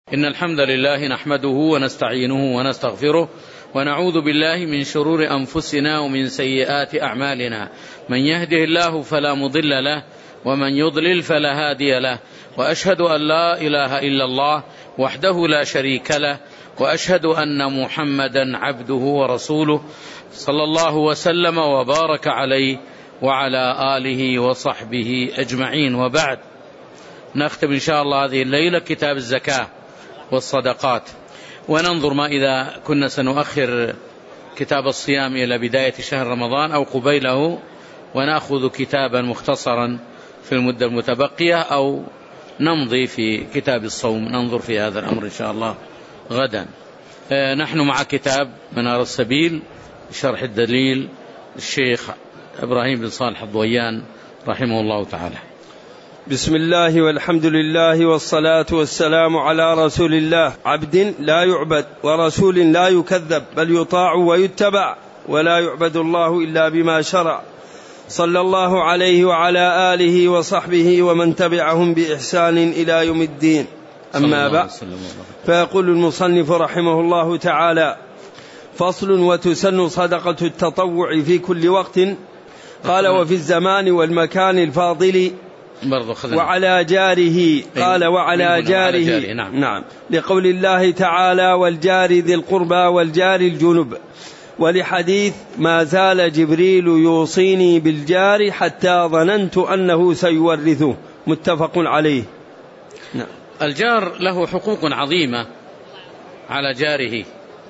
إن الحمد لله نحمده ونستعينه ونستغفره ونعوذ بالله من شرور أنفسنا ومن سيئات أعمالنا. من يهده الله فلا مضل له ومن يضلل فلا هادي له، وأشهد أن لا إله إلا الله وحده لا شريك له، وأشهد أن محمدا عبده ورسوله صلى الله وسلم وبارك عليه وعلى آله وصحبه أجمعين. وبعد، نختم إن شاء الله هذه الليلة كتاب الزكاة والصدقات، وننظر ما إذا كنا سنؤخر كتاب الصيام إلى بداية شهر رمضان أو قبيله، ونأخذ كتابا مختصرا في المدة المتبقية، أو نمضي في كتاب الصوم. ننظر في هذا الأمر إن شاء الله غدا. نحن مع كتاب منار السبيل شرح الدليل الشيخ إبراهيم بن صالح الضويان رحمه الله تعالى. بسم الله والحمد لله والصلاة والسلام على رسول الله، عبد لا يعبد ورسول لا يكذب، بل يطاع ويتبع، ولا يعبد الله إلا بما شرع، صلى الله عليه وعلى آله وصحبه ومن تبعهم بإحسان إلى يوم الدين. أما بعد، فيقول المصنف رحمه الله تعالى: فصل: وتسن صدقة التطوع في كل وقت. قال: وفي الزمان والمكان الفاضل وعلى جاره. قال: وعلى جاره. نعم، لقول الله تعالى: والجار ذي القربى والجار الجنب، ولحديث: ما زال جبريل يوصيني بالجار حتى ظننت أنه سيورثه، متفق عليه. نعم. الجار له حقوق عظيمة على جاره،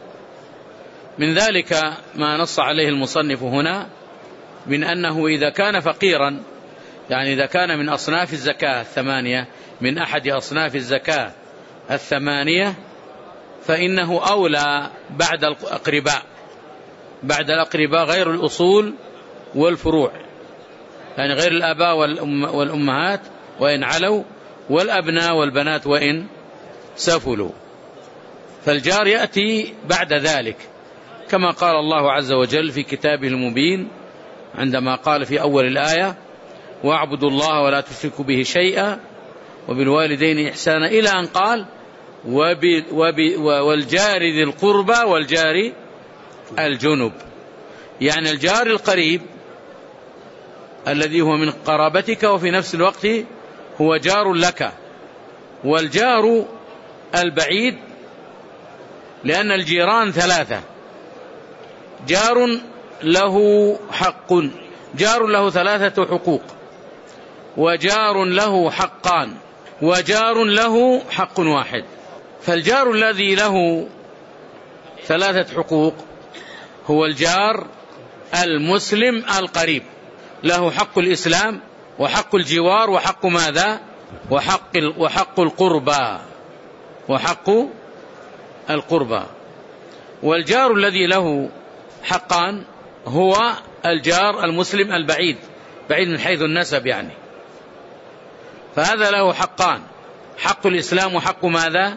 من ذلك ما نص عليه المصنف هنا من أنه إذا كان فقيرا، يعني إذا كان من أصناف الزكاة الثمانية، من أحد أصناف الزكاة الثمانية، فإنه أولى بعد الأقرباء غير الأصول والفروع، يعني غير الآباء والأمهات وإن علوا، والأبناء والبنات وإن سفلوا، فالجار يأتي بعد ذلك، كما قال الله عز وجل في كتابه المبين عندما قال في أول الآية: واعبدوا الله ولا تشركوا به شيئا وبالوالدين إحسانا، إلى أن قال: والجار ذي القربى والجار الجنب، يعني الجار القريب الذي هو من قرابتك وفي نفس الوقت هو جار لك، والجار البعيد، لأن الجيران ثلاثة: جار له حق، جار له ثلاثة حقوق، وجار له حقان، وجار له حق واحد. فالجار الذي له ثلاثة حقوق هو الجار المسلم القريب، له حق الإسلام وحق الجوار وحق ماذا؟ وحق القربى، وحق القربى. والجار الذي له حقان هو الجار المسلم البعيد، بعيد من حيث النسب يعني، فهذا له حقان: حق الإسلام وحق ماذا؟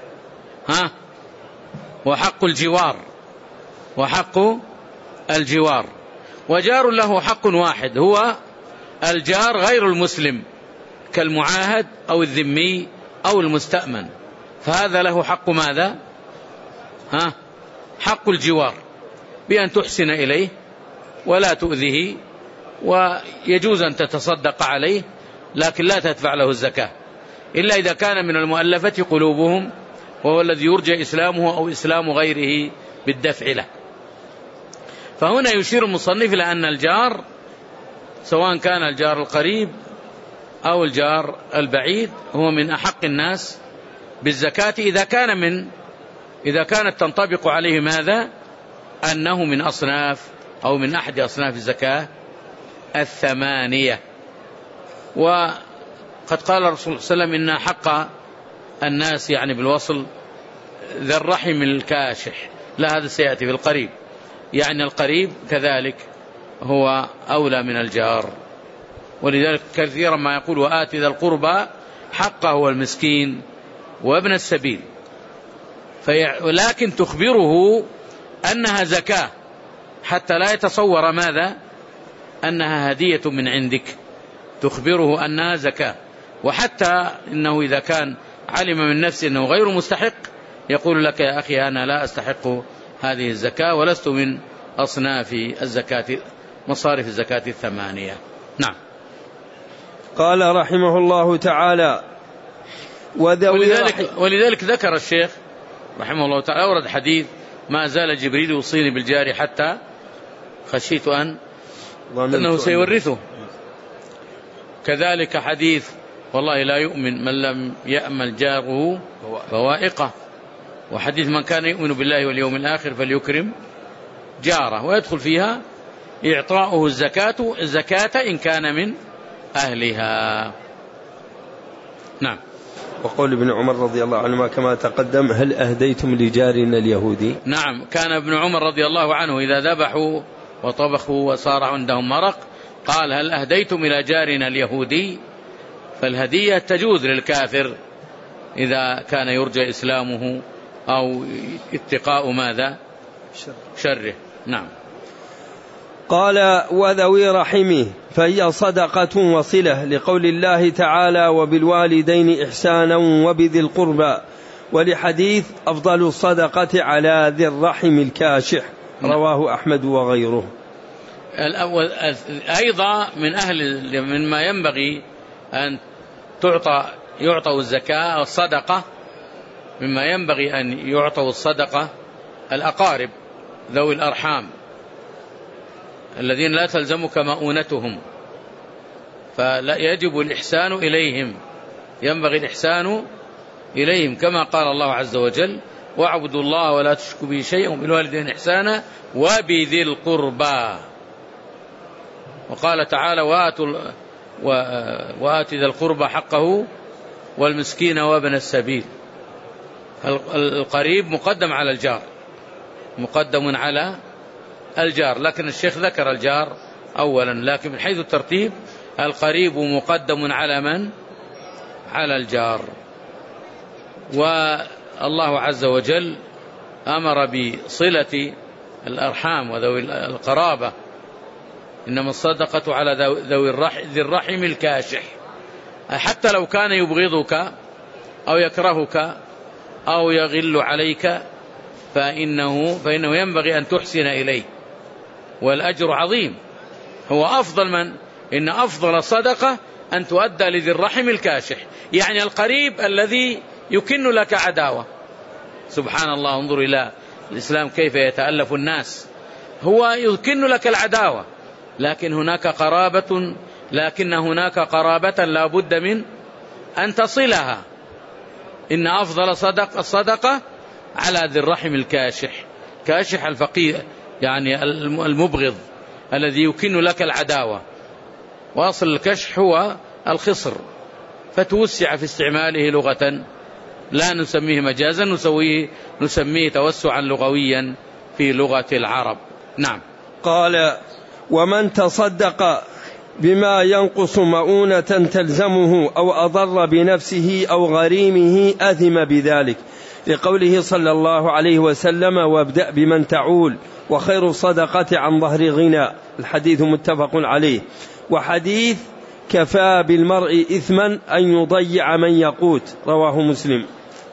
وحق الجوار، وحق الجوار. وجار له حق واحد هو الجار غير المسلم، كالمعاهد أو الذمي أو المستأمن، فهذا له حق ماذا؟ حق الجوار، بأن تحسن إليه ولا تؤذيه، ويجوز أن تتصدق عليه، لكن لا تدفع له الزكاة إلا إذا كان من المؤلفة قلوبهم، وهو الذي يرجى إسلامه أو إسلام غيره بالدفع له. فهنا يشير المصنف إلى أن الجار، سواء كان الجار القريب أو الجار البعيد، هو من أحق الناس بالزكاة إذا كانت تنطبق عليه ماذا؟ أنه من أصناف أو من أحد أصناف الزكاة الثمانية. وقد قال الرسول صلى الله عليه وسلم: إن حق الناس يعني بالوصل ذا الرحم الكاشح، لا، هذا سيأتي في القريب، يعني القريب كذلك هو أولى من الجار. ولذلك كثيرا ما يقول: وآت ذا القربى حقه والمسكين وابن السبيل، ولكن تخبره أنها زكاة حتى لا يتصور ماذا؟ أنها هدية من عندك، تخبره أنها زكاة. وحتى إنه إذا كان علم من نفسه أنه غير مستحق يقول لك يا أخي أنا لا أستحق هذه الزكاة ولست من أصناف الزكاة مصارف الزكاة 8. نعم. قال رحمه الله تعالى ولذلك ذكر الشيخ رحمه الله تعالى أورد حديث ما زال جبريل يوصيني بالجار حتى خشيت أنه سيورثه. كذلك حديث والله لا يؤمن من لم يأمل جاره بوائقه، وحديث من كان يؤمن بالله واليوم الآخر فليكرم جاره، ويدخل فيها إعطاؤه الزكاة إن كان من أهلها. نعم. وقول ابن عمر رضي الله عنهما كما تقدم هل أهديتم لجارنا اليهودي؟ نعم، كان ابن عمر رضي الله عنه إذا ذبحوا وطبخوا وصار عندهم مرق قال هل أهديتم إلى جارنا اليهودي؟ فالهدية تجوز للكافر إذا كان يرجى إسلامه أو اتقاء ماذا؟ شره. نعم. قال وذوي رحمه فهي صدقة وصلة لقول الله تعالى وبالوالدين إحسانا وبذي القربى، ولحديث أفضل الصدقة على ذي الرحم الكاشح رواه أحمد وغيره. الأول أيضا من ما ينبغي أن يعطوا الزكاة الصدقة، مما ينبغي أن يعطوا الصدقة الأقارب ذوي الأرحام الذين لا تلزمك مؤونتهم، فلا يجب الإحسان إليهم، ينبغي الإحسان إليهم كما قال الله عز وجل واعبدوا الله ولا تشركوا به شيئا وبالوالدين إحسانا وبذي القربى. وقال تعالى وآت ذا القربى حقه والمسكين وابن السبيل. القريب مقدم على الجار، مقدم على الجار، لكن الشيخ ذكر الجار أولا، لكن من حيث الترتيب القريب مقدم على من؟ على الجار. والله عز وجل أمر بصلة الأرحام وذوي القرابة، إنما الصدقة على ذي الرحم الكاشح، حتى لو كان يبغضك أو يكرهك أو يغل عليك فإنه ينبغي أن تحسن إليه، والأجر عظيم. هو إن أفضل الصدقة أن تؤدى لذي الرحم الكاشح، يعني القريب الذي يكن لك عداوة. سبحان الله، انظر إلى الإسلام كيف يتألف الناس. هو يكن لك العداوة لكن هناك قرابة لا بد من أن تصلها. إن أفضل الصدقة على ذي الرحم الكاشح، كاشح الفقير يعني المبغض الذي يكن لك العداوة، وأصل الكشح هو الخصر، فتوسع في استعماله لغة، لا نسميه مجازا، نسميه توسعا لغويا في لغة العرب. نعم. قال ومن تصدق بما ينقص مؤونة تلزمه أو أضر بنفسه أو غريمه أثم بذلك، لقوله صلى الله عليه وسلم وابدأ بمن تعول وخير الصدقة عن ظهر غنى، الحديث متفق عليه. وحديث كفى بالمرء إثما أن يضيع من يقوت رواه مسلم.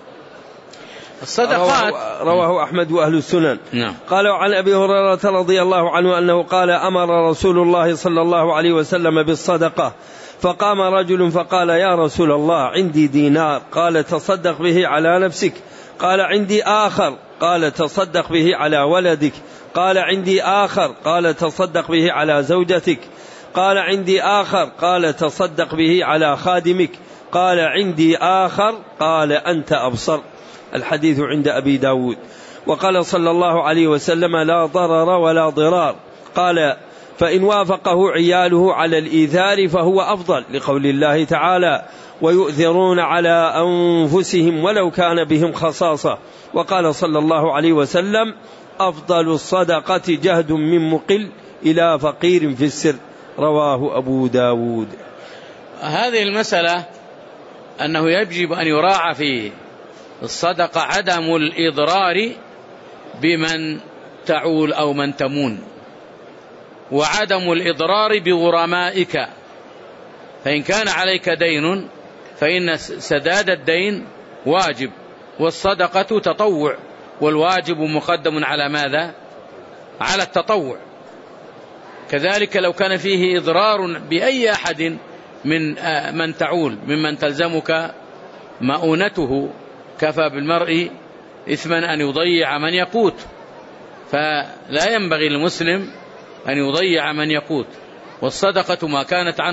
الصدقات رواه أحمد وأهل السنن. نعم. قالوا عن أبي هريرة رضي الله عنه أنه قال أمر رسول الله صلى الله عليه وسلم بالصدقة، فقام رجل فقال يا رسول الله عندي دينار، قال تصدق به على نفسك، قال عندي آخر، قال تصدق به على ولدك، قال عندي آخر، قال تصدق به على زوجتك، قال عندي آخر، قال تصدق به على خادمك، قال عندي آخر، قال أنت أبصر. الحديث عند أبي داود. وقال صلى الله عليه وسلم لا ضرر ولا ضرار، قال فإن وافقه عياله على الإيثار فهو أفضل، لقول الله تعالى ويؤثرون على أنفسهم ولو كان بهم خصاصة. وقال صلى الله عليه وسلم أفضل الصدقة جهد من مقل إلى فقير في السر، رواه أبو داود. هذه المسألة أنه يجب أن يراعى في الصدقة عدم الإضرار بمن تعول أو من تمون، وعدم الإضرار بغرمائك، فإن كان عليك دين فإن سداد الدين واجب، والصدقة تطوع، والواجب مقدم على ماذا؟ على التطوع. كذلك لو كان فيه إضرار بأي أحد من تعول ممن تلزمك مؤونته، كفى بالمرء إثما أن يضيع من يقوت، فلا ينبغي للمسلم أن يضيع من يقوت. والصدقة ما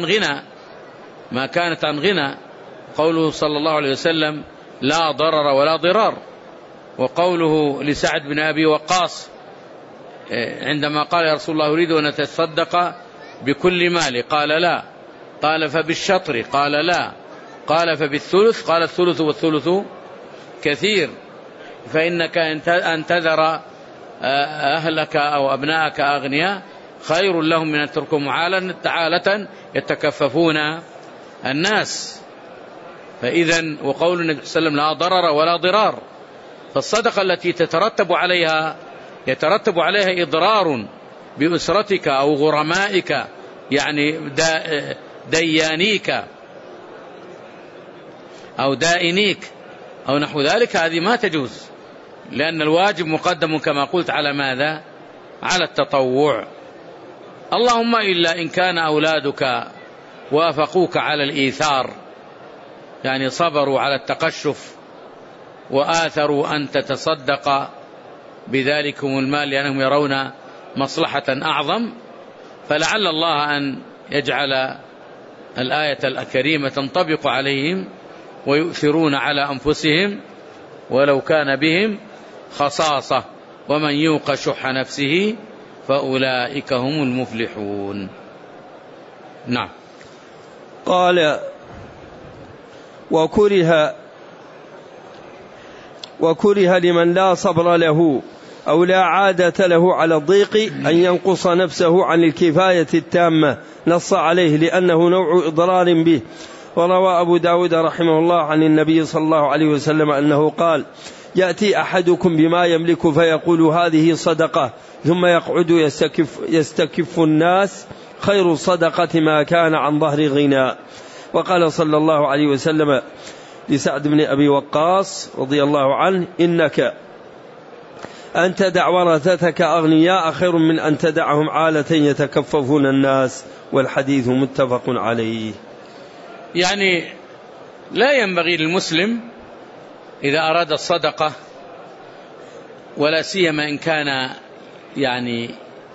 كانت عن غنى، قوله صلى الله عليه وسلم لا ضرر ولا ضرار. وقوله لسعد بن أبي وقاص عندما قال يا رسول الله أريد أن أتصدق بكل مالي، قال لا، قال فبالشطر، قال لا، قال فبالثلث، قال الثلث والثلث كثير، فإنك أن تذر أهلك أو أبناءك أغنياء خير لهم من أن تتركهم عالة يتكففون الناس. فإذا وقول النبي صلى الله عليه وسلم لا ضرر ولا ضرار، فالصدقة التي يترتب عليها إضرار بأسرتك أو غرمائك، يعني ديانيك أو دائنيك أو نحو ذلك، هذه ما تجوز، لأن الواجب مقدم كما قلت على ماذا؟ على التطوع. اللهم إلا إن كان أولادك وافقوك على الإيثار، يعني صبروا على التقشف وآثروا أن تتصدق بذلكم المال لأنهم يرون مصلحة أعظم، فلعل الله أن يجعل الآية الكريمة تنطبق عليهم ويؤثرون على أنفسهم ولو كان بهم خصاصة، ومن يوق شح نفسه فأولئك هم المفلحون. نعم. قال وكره لمن لا صبر له أو لا عادة له على الضيق أن ينقص نفسه عن الكفاية التامة، نص عليه لأنه نوع إضرار به. وروى أبو داود رحمه الله عن النبي صلى الله عليه وسلم أنه قال يأتي أحدكم بما يملك فيقول هذه صدقة، ثم يقعد يستكف الناس، خير الصدقة ما كان عن ظهر غنى. وقال صلى الله عليه وسلم لسعد بن أبي وقاص رضي الله عنه إنك أن تدع ورثتك أغنياء خير من أن تدعهم عالة يتكففون الناس. والحديث متفق عليه. يعني لا ينبغي للمسلم إذا أراد الصدقة، ولا سيما إن كان يعني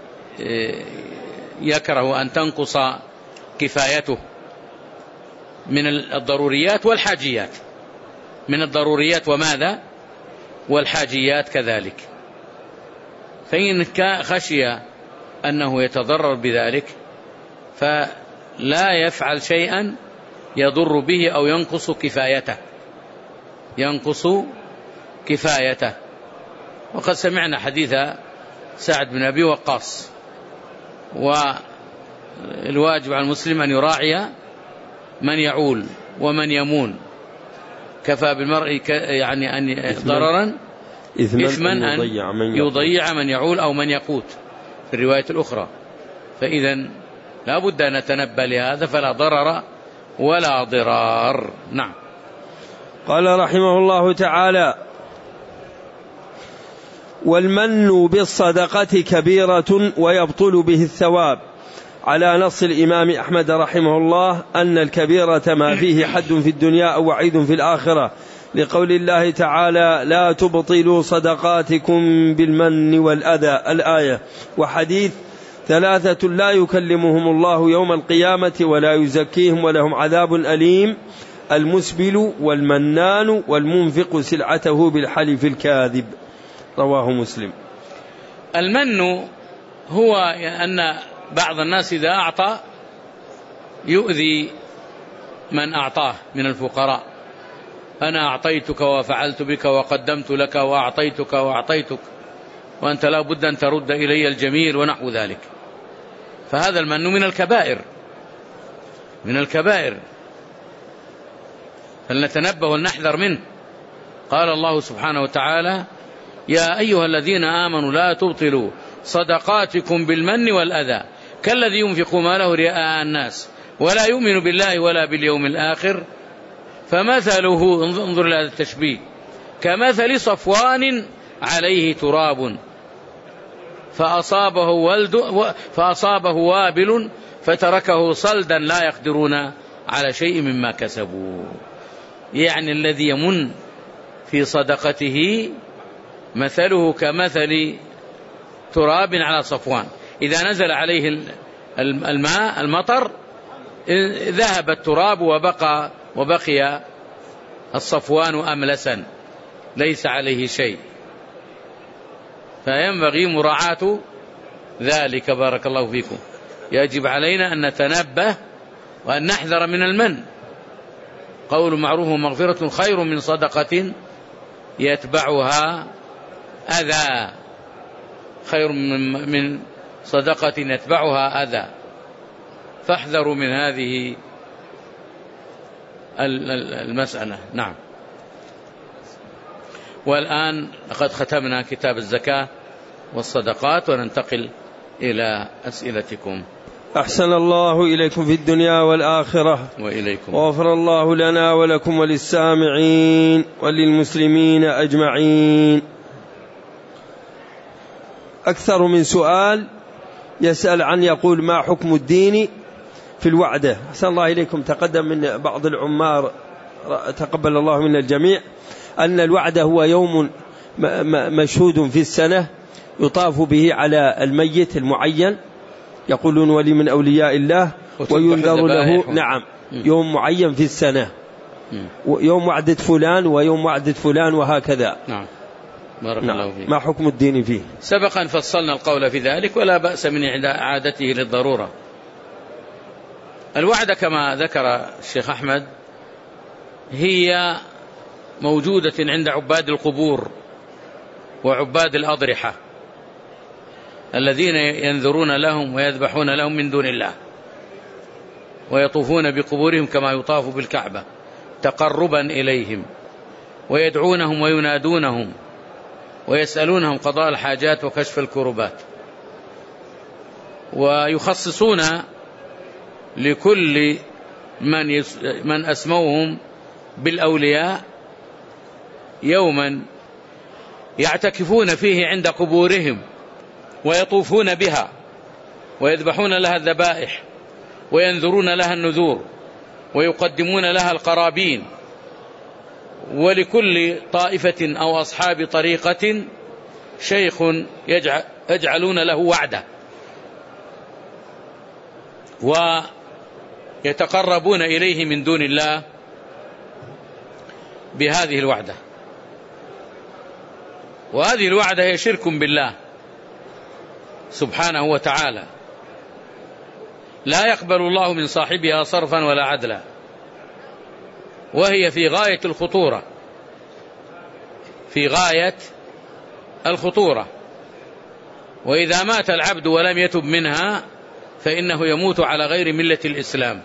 يكره أن تنقص كفايته من الضروريات والحاجيات، من الضروريات وماذا؟ والحاجيات كذلك. فإن خشي أنه يتضرر بذلك فلا يفعل شيئا يضر به أو ينقص كفايته. وقد سمعنا حديث سعد بن أبي وقاص. والواجب على المسلم أن يراعي من يعول ومن يمون، كفى بالمرء يعني أن ضررا إثما أن يضيع من يعول أو من يقوت في الرواية الأخرى. فإذا لا بد أن نتنبه لهذا، فلا ضرر ولا ضرار. نعم. قال رحمه الله تعالى والمن بالصدقة كبيرة ويبطل به الثواب، على نص الإمام أحمد رحمه الله أن الكبيرة ما فيه حد في الدنيا أو وعيد في الآخرة، لقول الله تعالى لا تبطلوا صدقاتكم بالمن والأذى الآية. وحديث 3 لا يكلمهم الله يوم القيامة ولا يزكيهم ولهم عذاب أليم، المسبل والمنان والمنفق سلعته بالحلف الكاذب. رواه مسلم. المن هو أن بعض الناس إذا أعطى يؤذي من أعطاه من الفقراء، أنا أعطيتك وفعلت بك وقدمت لك وأعطيتك وأنت لا بد أن ترد إلي الجميل ونحو ذلك. فهذا المن من الكبائر، فلنتنبه ونحذر منه. قال الله سبحانه وتعالى يا أيها الذين آمنوا لا تبطلوا صدقاتكم بالمن والأذى كالذي ينفق ماله رئاء الناس ولا يؤمن بالله ولا باليوم الآخر فمثله، انظر إلى هذا التشبيه، كمثل صفوان عليه تراب فأصابه وابل فتركه صلدا لا يقدرون على شيء مما كسبوا. يعني الذي يمن في صدقته مثله كمثل تراب على صفوان، إذا نزل عليه المطر ذهب التراب وبقي الصفوان أملسا ليس عليه شيء. فينبغي مراعاة ذلك. بارك الله فيكم. يجب علينا أن نتنبه وأن نحذر من المن. قول معروف ومغفرة خير من صدقة يتبعها أذى، خير من صدقة يتبعها أذى. فاحذروا من هذه المسألة. نعم. والآن لقد ختمنا كتاب الزكاة والصدقات، وننتقل إلى أسئلتكم. أحسن الله إليكم في الدنيا والآخرة، وإليكم. وغفر الله لنا ولكم وللسامعين وللمسلمين أجمعين. أكثر من سؤال يسأل عن يقول: ما حكم الدين في الوعدة؟ أحسن الله إليكم. تقدم من بعض العمار تقبل الله من الجميع أن الوعدة هو يوم مشهود في السنة يطاف به على الميت المعين، يقولون ولي من أولياء الله، وينذر له. نعم، يوم معين في السنة، يوم وعدة فلان ويوم وعدة فلان وهكذا. نعم. بارك الله فيك. ما حكم الدين فيه؟ سبق أن فصلنا القول في ذلك، ولا بأس من إعادته للضرورة. الوعدة كما ذكر الشيخ أحمد هي موجودة عند عباد القبور وعباد الأضرحة الذين ينذرون لهم ويذبحون لهم من دون الله، ويطوفون بقبورهم كما يطاف بالكعبة تقربا إليهم، ويدعونهم وينادونهم ويسألونهم قضاء الحاجات وكشف الكربات، ويخصصون لكل من أسموهم بالأولياء يوما يعتكفون فيه عند قبورهم ويطوفون بها ويذبحون لها الذبائح وينذرون لها النذور ويقدمون لها القرابين. ولكل طائفة أو أصحاب طريقة شيخ يجعلون له وعدة، ويتقربون إليه من دون الله بهذه الوعدة. وهذه الوعدة هي شرك بالله سبحانه وتعالى، لا يقبل الله من صاحبها صرفا ولا عدلا، وهي في غاية الخطورة، في غاية الخطورة. وإذا مات العبد ولم يتب منها فإنه يموت على غير ملة الإسلام.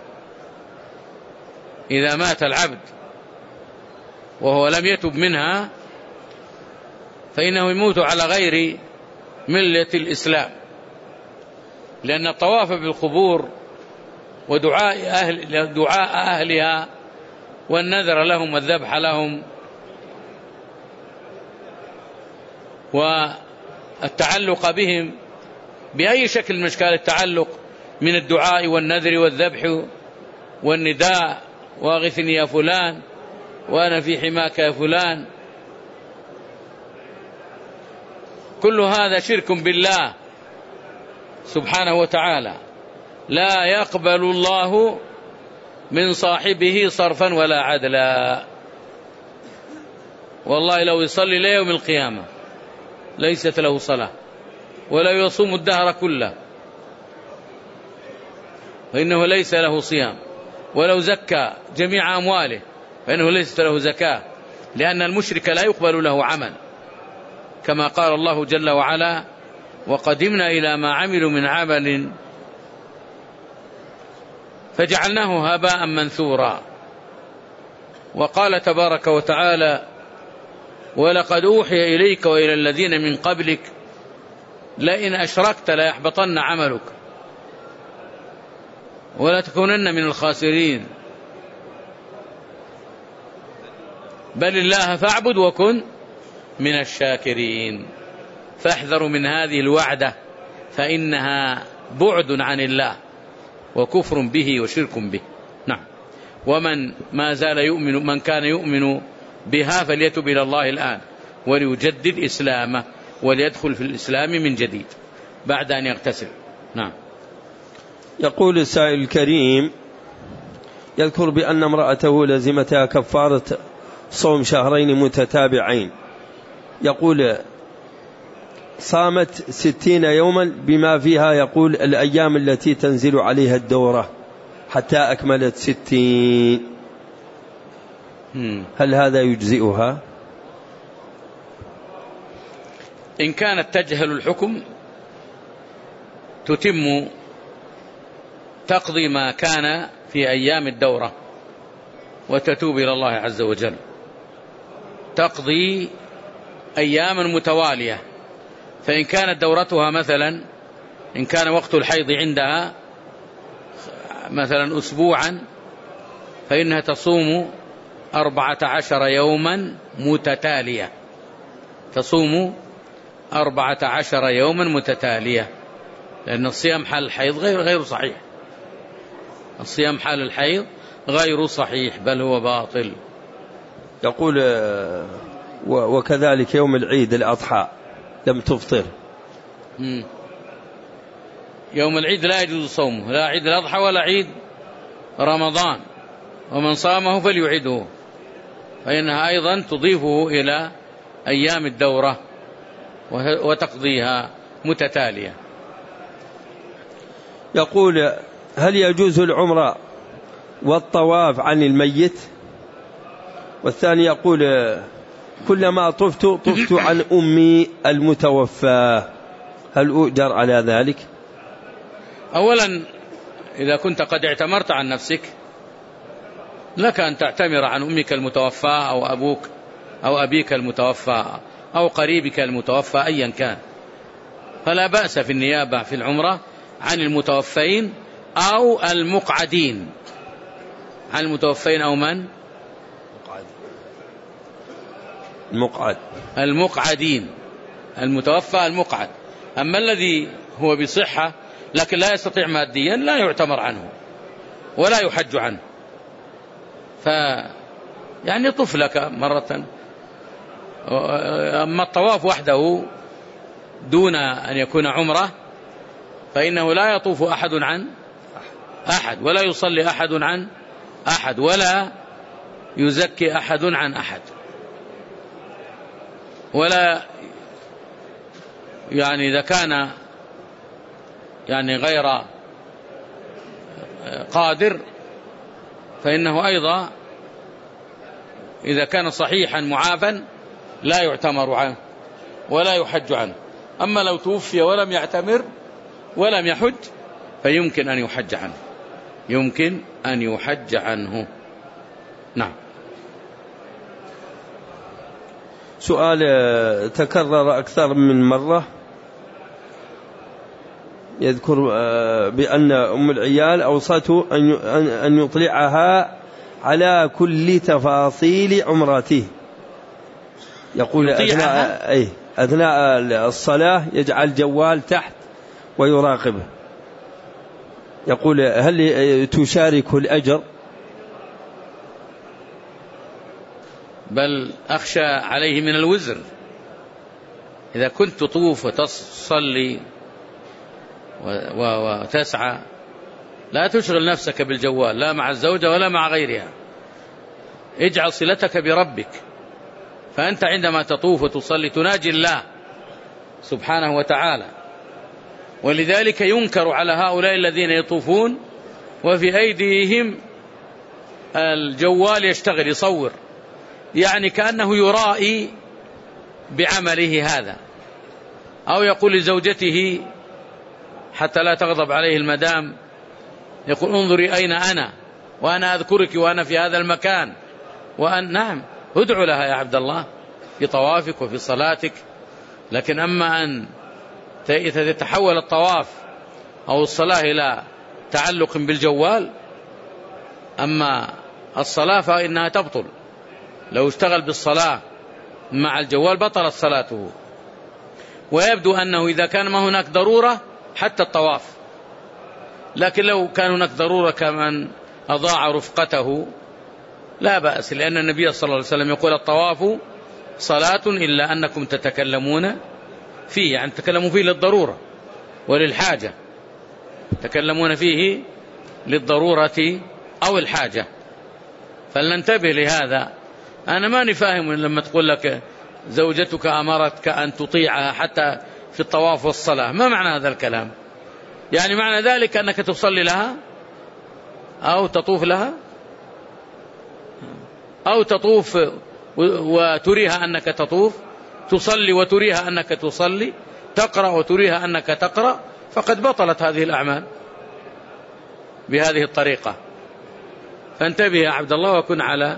إذا مات العبد وهو لم يتب منها فإنه يموت على غير ملة الإسلام، لأن الطواف بالقبور ودعاء أهلها والنذر لهم والذبح لهم والتعلق بهم بأي شكل من أشكال التعلق من الدعاء والنذر والذبح والنداء واغثني يا فلان وأنا في حماك يا فلان، كل هذا شرك بالله سبحانه وتعالى، لا يقبل الله من صاحبه صرفا ولا عدلا. والله لو يصلي ليوم القيامة ليست له صلاة، ولا يصوم الدهر كله فإنه ليس له صيام، ولو زكى جميع أمواله فإنه ليس له زكاة، لأن المشرك لا يقبل له عمل، كما قال الله جل وعلا: وقدمنا إلى ما عملوا من عمل فجعلناه هباء منثورا. وقال تبارك وتعالى: ولقد أوحي إليك وإلى الذين من قبلك لئن أشركت ليحبطن عملك ولا تكونن من الخاسرين. بل الله فاعبد وكن من الشاكرين. فاحذروا من هذه الوعدة، فإنها بعد عن الله وكفر به وشرك به. نعم. ومن ما زال يؤمن، من كان يؤمن بها فليتب إلى الله الآن وليجدد إسلامه وليدخل في الإسلام من جديد بعد أن يغتسل. نعم. يقول السائل الكريم يذكر بأن امرأته لزمتها كفارة صوم شهرين متتابعين، يقول صامت 60 يوما بما فيها يقول الأيام التي تنزل عليها الدورة حتى أكملت 60، هل هذا يجزئها؟ إن كانت تجهل الحكم تتم تقضي ما كان في أيام الدورة وتتوب إلى الله عز وجل، تقضي أياما متوالية. فإن كانت دورتها مثلا، إن كان وقت الحيض عندها مثلا أسبوعا، فإنها تصوم 14 يوما متتالية، تصوم 14 يوما متتالية، لأن الصيام حال الحيض غير صحيح، الصيام حال الحيض غير صحيح بل هو باطل. يقول وكذلك يوم العيد الأضحى لم تفطر. يوم العيد لا يجوز صومه، لا عيد الأضحى ولا عيد رمضان، ومن صامه فليعيده، فإنها أيضا تضيفه إلى أيام الدورة وتقضيها متتالية. يقول هل يجوز العمرة والطواف عن الميت؟ والثاني يقول كلما طفت عن أمي المتوفاة، هل أؤجر على ذلك؟ أولا إذا كنت قد اعتمرت عن نفسك لك أن تعتمر عن أمك المتوفاة أو أبوك أو أبيك المتوفى أو قريبك المتوفى أيا كان، فلا بأس في النيابة في العمرة عن المتوفين أو المقعدين. عن المتوفين أو من؟ المقعدين، المتوفى المقعد. أما الذي هو بصحة لكن لا يستطيع ماديا لا يعتمر عنه ولا يحج عنه، يعني طف لك مرة. أما الطواف وحده دون أن يكون عمرة فإنه لا يطوف أحد عن أحد، ولا يصلي أحد عن أحد، ولا يزكي أحد عن أحد، ولا يعني إذا كان يعني غير قادر فإنه أيضا إذا كان صحيحا معافا لا يعتمر عنه ولا يحج عنه. أما لو توفي ولم يعتمر ولم يحج فيمكن أن يحج عنه، يمكن أن يحج عنه. نعم. سؤال تكرر أكثر من مرة، يذكر بأن أم العيال أوصته أن يطلعها على كل تفاصيل عمرته. يقول أثناء الصلاة يجعل جوال تحت ويراقبه، يقول هل تشاركه الأجر؟ بل أخشى عليه من الوزر. إذا كنت تطوف وتصلي وتسعى لا تشغل نفسك بالجوال، لا مع الزوجة ولا مع غيرها، اجعل صلتك بربك. فأنت عندما تطوف وتصلي تناجي الله سبحانه وتعالى. ولذلك ينكر على هؤلاء الذين يطوفون وفي أيديهم الجوال يشتغل يصور، يعني كأنه يرائي بعمله هذا، أو يقول لزوجته حتى لا تغضب عليه المدام، يقول انظري أين أنا وأنا أذكرك وأنا في هذا المكان نعم ادعو لها يا عبد الله في طوافك وفي صلاتك. لكن أما أن تتحول الطواف أو الصلاة إلى تعلق بالجوال، أما الصلاة فإنها تبطل لو اشتغل بالصلاة مع الجوال بطلت صلاته. ويبدو أنه إذا كان ما هناك ضرورة حتى الطواف، لكن لو كان هناك ضرورة كمن أضاع رفقته لا بأس، لأن النبي صلى الله عليه وسلم يقول الطواف صلاة إلا أنكم تتكلمون فيه، يعني تتكلموا فيه للضرورة وللحاجة، تتكلمون فيه للضرورة أو الحاجة، فلننتبه لهذا. أنا ماني فاهم لما تقول لك زوجتك أمرتك أن تطيعها حتى في الطواف والصلاة، ما معنى هذا الكلام؟ يعني معنى ذلك أنك تصلي لها أو تطوف لها أو تطوف وتريها أنك تطوف، تصلي وتريها أنك تصلي، تقرأ وتريها أنك تقرأ، فقد بطلت هذه الأعمال بهذه الطريقة. فانتبه يا عبد الله وكن على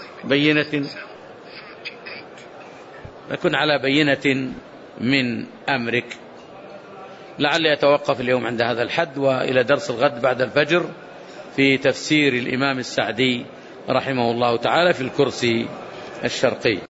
بينة من أمرك. لعلي أتوقف اليوم عند هذا الحد، وإلى درس الغد بعد الفجر في تفسير الإمام السعدي رحمه الله تعالى في الكرسي الشرقي.